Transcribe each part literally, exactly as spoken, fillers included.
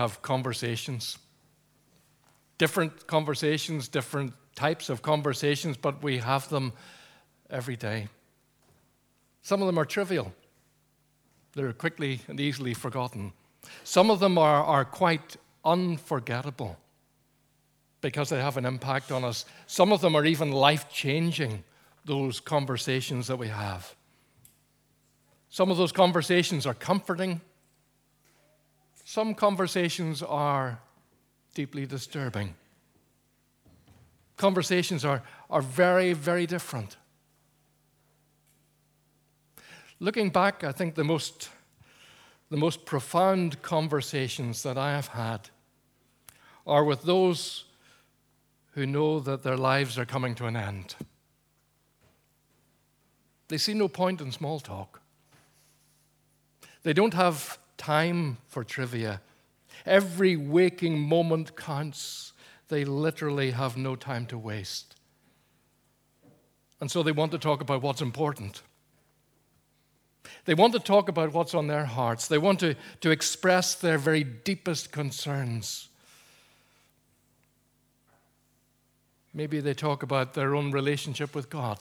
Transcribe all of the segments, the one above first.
have conversations. Different conversations, different types of conversations, but we have them every day. Some of them are trivial. They're quickly and easily forgotten. Some of them are, are quite unforgettable because they have an impact on us. Some of them are even life-changing, those conversations that we have. Some of those conversations are comforting. Some conversations are deeply disturbing. Conversations are, are very, very different. Looking back, I think the most, the most profound conversations that I have had are with those who know that their lives are coming to an end. They see no point in small talk. They don't have time for trivia. Every waking moment counts. They literally have no time to waste. And so they want to talk about what's important. They want to talk about what's on their hearts. They want to, to express their very deepest concerns. Maybe they talk about their own relationship with God.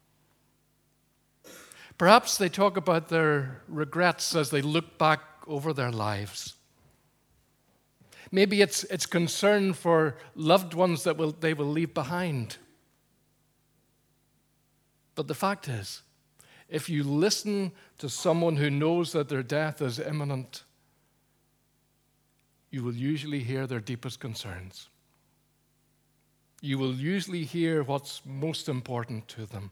Perhaps they talk about their regrets as they look back over their lives. Maybe it's, it's concern for loved ones that will, they will leave behind. But the fact is, if you listen to someone who knows that their death is imminent, you will usually hear their deepest concerns. You will usually hear what's most important to them.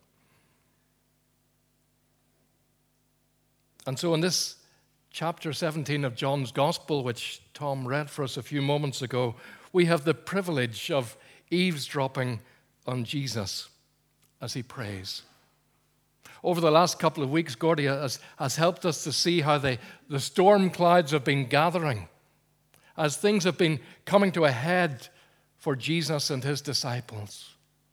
And so in this chapter seventeen of John's Gospel, which Tom read for us a few moments ago, we have the privilege of eavesdropping on Jesus as he prays. Over the last couple of weeks, Gordy has, has helped us to see how the, the storm clouds have been gathering, as things have been coming to a head for Jesus and his disciples.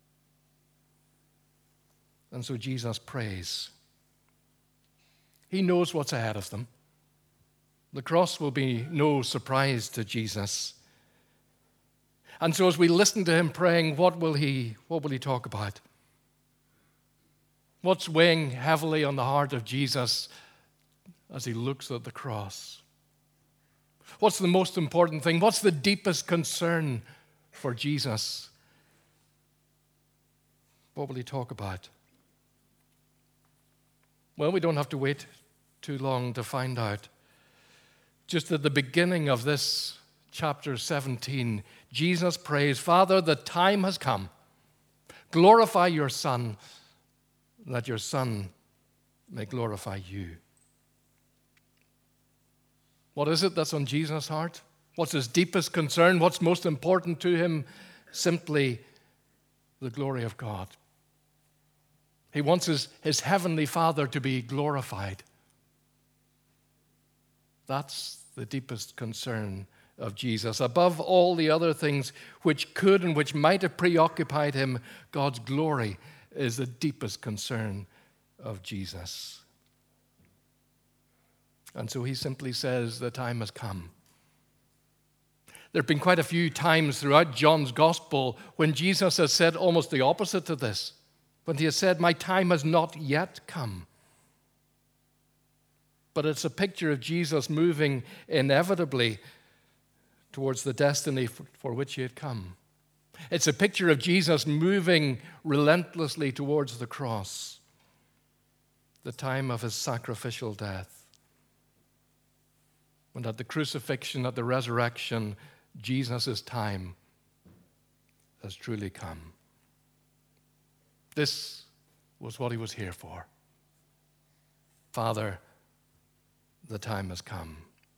And so Jesus prays. He knows what's ahead of them. The cross will be no surprise to Jesus. And so as we listen to him praying, what will he, what will he talk about? What's weighing heavily on the heart of Jesus as he looks at the cross? What's the most important thing? What's the deepest concern for Jesus? What will he talk about? Well, we don't have to wait too long to find out. Just at the beginning of this chapter seventeen, Jesus prays, Father, the time has come. Glorify your Son, that your Son may glorify you. What is it that's on Jesus' heart? What's his deepest concern? What's most important to him? Simply the glory of God. He wants his, his heavenly Father to be glorified. That's the deepest concern of Jesus. Above all the other things which could and which might have preoccupied him, God's glory is the deepest concern of Jesus. And so he simply says, the time has come. There have been quite a few times throughout John's Gospel when Jesus has said almost the opposite to this. When he has said, my time has not yet come. But it's a picture of Jesus moving inevitably towards the destiny for which he had come. It's a picture of Jesus moving relentlessly towards the cross, the time of his sacrificial death. And at the crucifixion, at the resurrection, Jesus' time has truly come. This was what he was here for. Father, the time has come.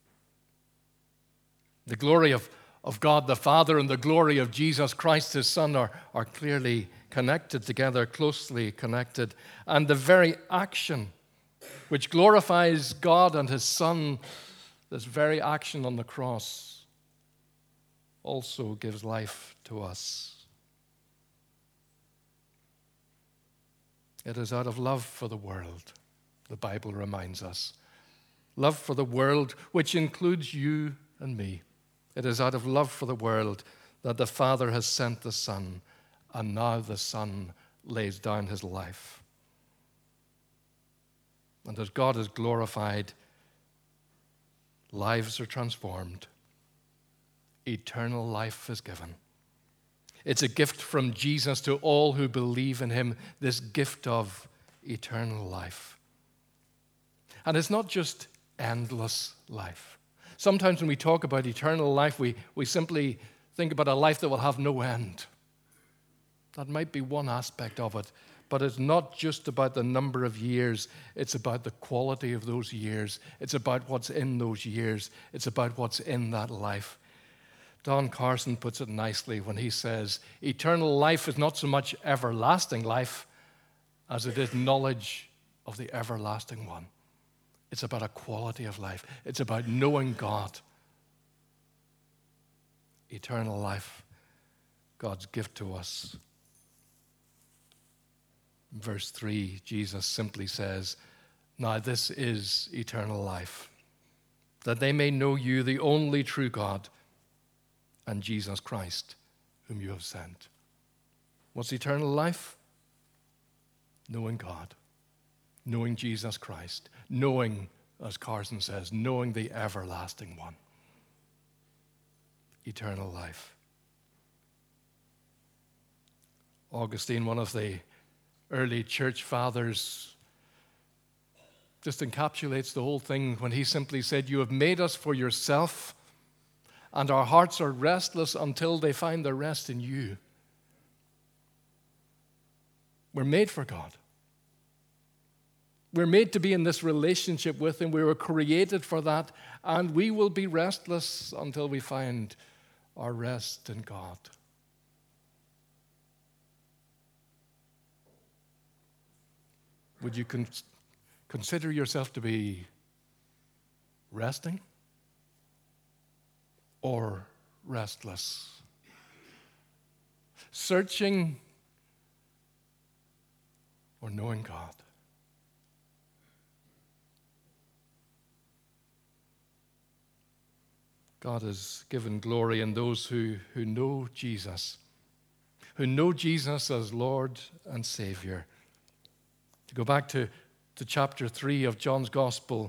The glory of, of God the Father and the glory of Jesus Christ, his Son, are, are clearly connected together, closely connected. And the very action which glorifies God and his Son, this very action on the cross, also gives life to us. It is out of love for the world, the Bible reminds us. Love for the world, which includes you and me. It is out of love for the world that the Father has sent the Son, and now the Son lays down his life. And as God is glorified, lives are transformed. Eternal life is given. It's a gift from Jesus to all who believe in him, this gift of eternal life. And it's not just endless life. Sometimes when we talk about eternal life, we, we simply think about a life that will have no end. That might be one aspect of it, but it's not just about the number of years. It's about the quality of those years. It's about what's in those years. It's about what's in that life. Don Carson puts it nicely when he says, eternal life is not so much everlasting life as it is knowledge of the everlasting one. It's about a quality of life. It's about knowing God. Eternal life, God's gift to us. In verse three, Jesus simply says, now this is eternal life, that they may know you, the only true God, and Jesus Christ, whom you have sent. What's eternal life? Knowing God, knowing Jesus Christ, knowing, as Carson says, knowing the everlasting one. Eternal life. Augustine, one of the early church fathers, just encapsulates the whole thing when he simply said, you have made us for yourself, and our hearts are restless until they find their rest in you. We're made for God. We're made to be in this relationship with him. We were created for that, and we will be restless until we find our rest in God. Would you con- consider yourself to be resting or restless? Searching or knowing God? God has given glory in those who, who know Jesus, who know Jesus as Lord and Savior. To go back to, to chapter three of John's Gospel,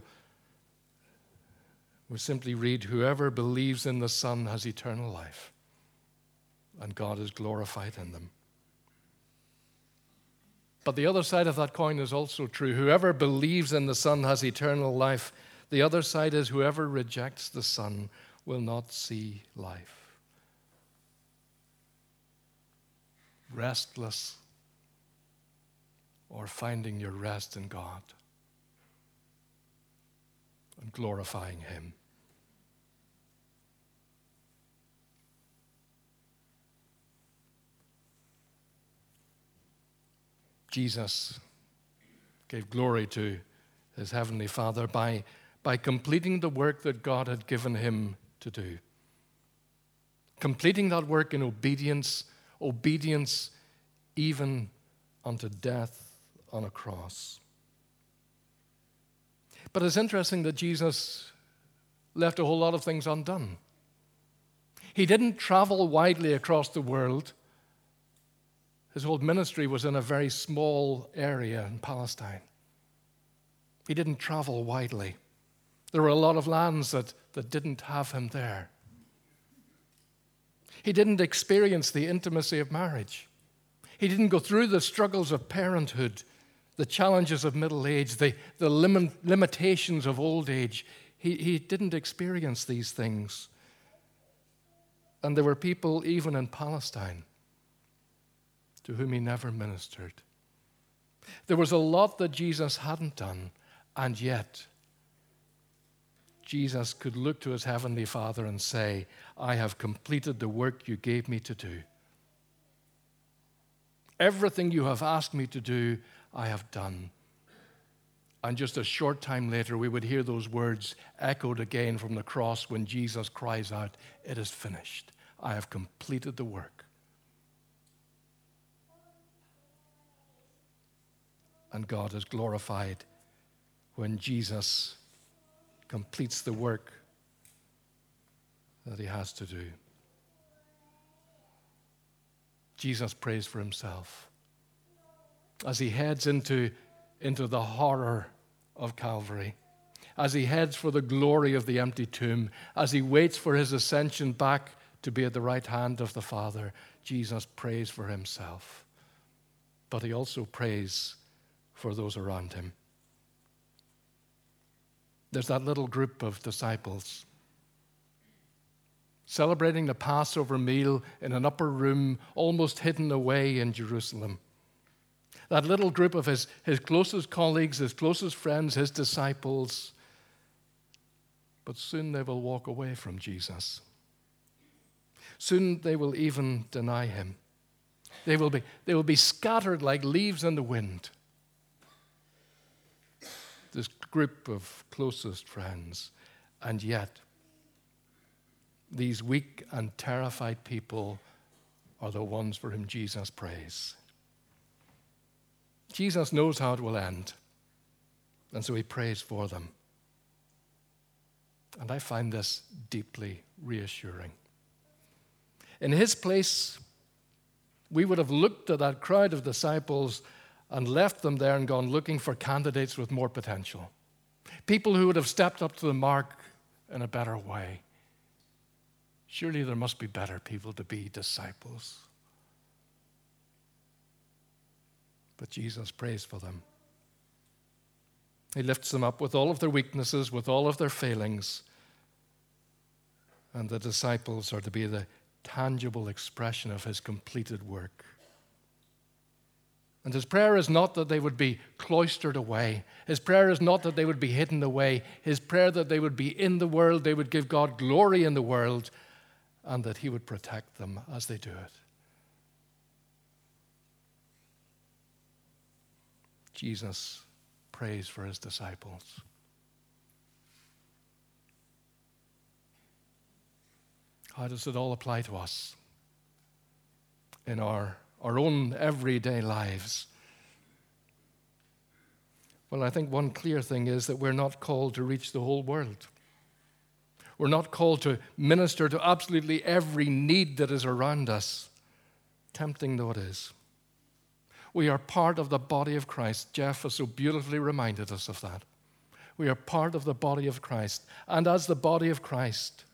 we simply read, whoever believes in the Son has eternal life, and God is glorified in them. But the other side of that coin is also true. Whoever believes in the Son has eternal life. The other side is whoever rejects the Son will not see life. Restless or finding your rest in God and glorifying him. Jesus gave glory to his heavenly Father by, by completing the work that God had given him to do. Completing that work in obedience, obedience even unto death on a cross. But it's interesting that Jesus left a whole lot of things undone. He didn't travel widely across the world. His whole ministry was in a very small area in Palestine. He didn't travel widely. There were a lot of lands that, that didn't have him there. He didn't experience the intimacy of marriage. He didn't go through the struggles of parenthood, the challenges of middle age, the, the lim- limitations of old age. He, he didn't experience these things. And there were people even in Palestine to whom he never ministered. There was a lot that Jesus hadn't done, and yet Jesus could look to his heavenly Father and say, I have completed the work you gave me to do. Everything you have asked me to do, I have done. And just a short time later, we would hear those words echoed again from the cross when Jesus cries out, it is finished. I have completed the work. And God is glorified when Jesus completes the work that he has to do. Jesus prays for himself as he heads into, into the horror of Calvary, as he heads for the glory of the empty tomb, as he waits for his ascension back to be at the right hand of the Father. Jesus prays for himself, but he also prays for those around him. There's that little group of disciples celebrating the Passover meal in an upper room, almost hidden away in Jerusalem. That little group of his, his closest colleagues, his closest friends, his disciples. But soon they will walk away from Jesus. Soon they will even deny him. They will be, they will be scattered like leaves in the wind. This group of closest friends. And yet, these weak and terrified people are the ones for whom Jesus prays. Jesus knows how it will end, and so he prays for them. And I find this deeply reassuring. In his place, we would have looked at that crowd of disciples and left them there and gone looking for candidates with more potential. People who would have stepped up to the mark in a better way. Surely there must be better people to be disciples. But Jesus prays for them. He lifts them up with all of their weaknesses, with all of their failings. And the disciples are to be the tangible expression of his completed work. And his prayer is not that they would be cloistered away. His prayer is not that they would be hidden away. His prayer that they would be in the world, they would give God glory in the world, and that he would protect them as they do it. Jesus prays for his disciples. How does it all apply to us in our, our own everyday lives? Well, I think one clear thing is that we're not called to reach the whole world. We're not called to minister to absolutely every need that is around us, tempting though it is. We are part of the body of Christ. Jeff has so beautifully reminded us of that. We are part of the body of Christ. And as the body of Christ,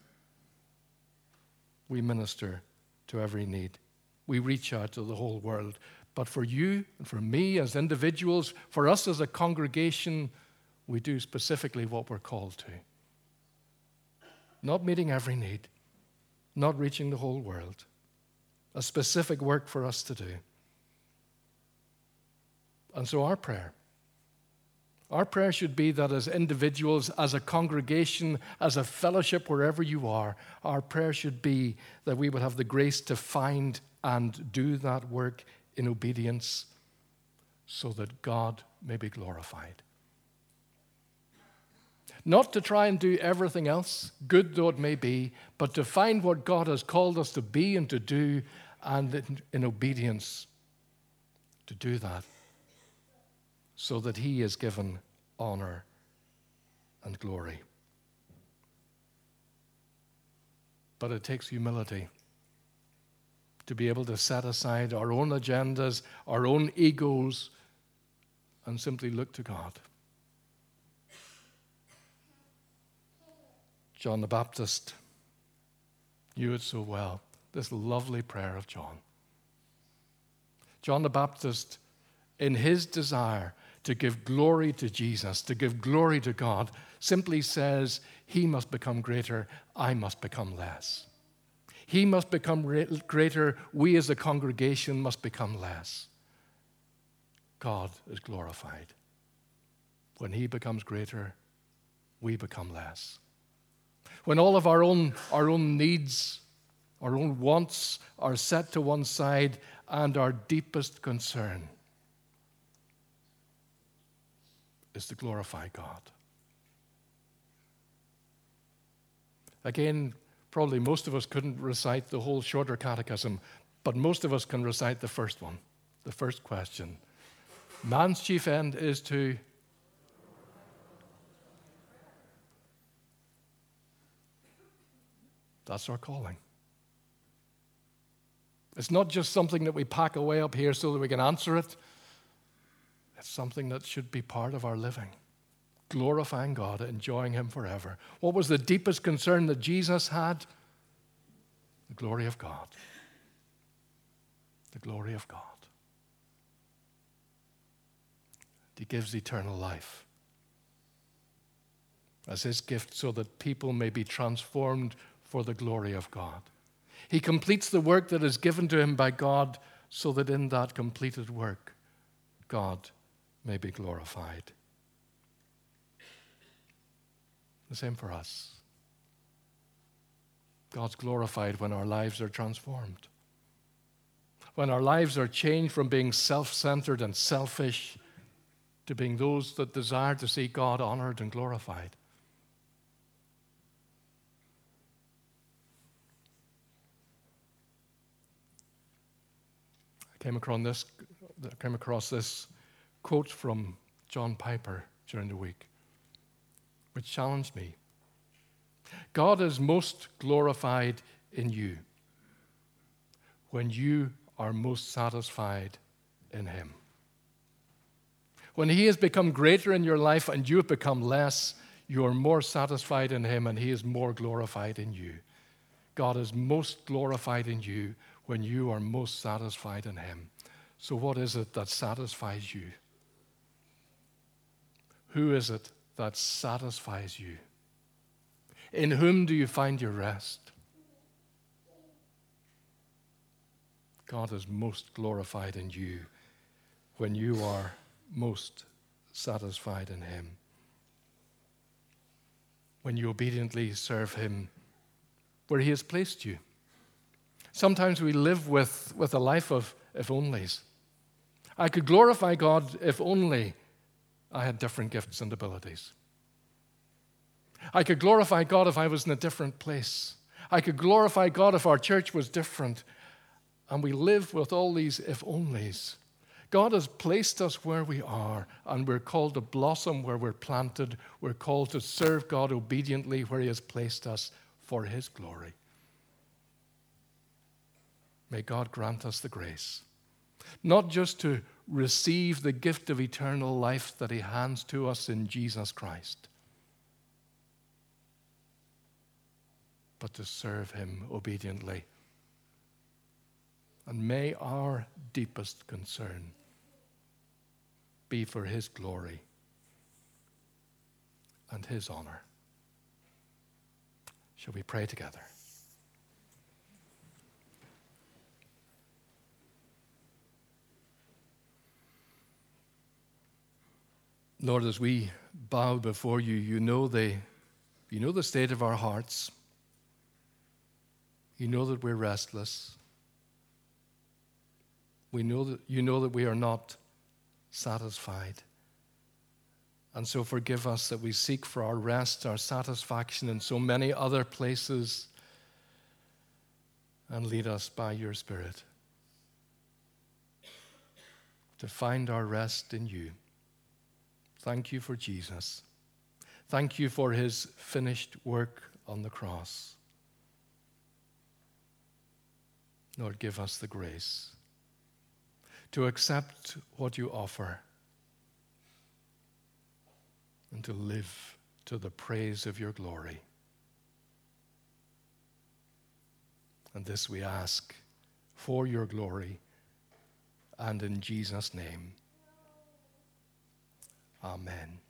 we minister to every need. We reach out to the whole world. But for you and for me as individuals, for us as a congregation, we do specifically what we're called to. Not meeting every need, not reaching the whole world. A specific work for us to do. And so our prayer, our prayer should be that as individuals, as a congregation, as a fellowship, wherever you are, our prayer should be that we would have the grace to find and do that work in obedience so that God may be glorified. Not to try and do everything else, good though it may be, but to find what God has called us to be and to do, and in, in obedience to do that, so that he is given honor and glory. But it takes humility to be able to set aside our own agendas, our own egos, and simply look to God. John the Baptist knew it so well, this lovely prayer of John. John the Baptist, in his desire to give glory to Jesus, to give glory to God, simply says, he must become greater, I must become less. He must become greater, we as a congregation must become less. God is glorified. When he becomes greater, we become less. When all of our own, our own needs, our own wants are set to one side and our deepest concern is to glorify God. Again, probably most of us couldn't recite the whole shorter catechism, but most of us can recite the first one, the first question. Man's chief end is to That's our calling. It's not just something that we pack away up here so that we can answer it. It's something that should be part of our living. Glorifying God, enjoying Him forever. What was the deepest concern that Jesus had? The glory of God. The glory of God. He gives eternal life as His gift so that people may be transformed for the glory of God. He completes the work that is given to Him by God so that in that completed work, God may be glorified. The same for us. God's glorified when our lives are transformed. When our lives are changed from being self-centered and selfish to being those that desire to see God honored and glorified. I came across this, came across this quote from John Piper during the week, which challenged me. God is most glorified in you when you are most satisfied in Him. When He has become greater in your life and you have become less, you are more satisfied in Him and He is more glorified in you. God is most glorified in you when you are most satisfied in Him. So what is it that satisfies you? Who is it that satisfies you? In whom do you find your rest? God is most glorified in you when you are most satisfied in Him. When you obediently serve Him where He has placed you. Sometimes we live with, with a life of if onlys. I could glorify God if only I had different gifts and abilities. I could glorify God if I was in a different place. I could glorify God if our church was different. And we live with all these if-onlys. God has placed us where we are, and we're called to blossom where we're planted. We're called to serve God obediently where He has placed us for His glory. May God grant us the grace, not just to receive the gift of eternal life that He hands to us in Jesus Christ, but to serve Him obediently. And may our deepest concern be for His glory and His honor. Shall we pray together? Lord, as we bow before You, You know the, you know the state of our hearts. You know that we're restless. We know that You know that we are not satisfied. And so forgive us that we seek for our rest, our satisfaction in so many other places, and lead us by Your Spirit to find our rest in You. Thank You for Jesus. Thank You for His finished work on the cross. Lord, give us the grace to accept what You offer and to live to the praise of Your glory. And this we ask for Your glory and in Jesus' name. Amen.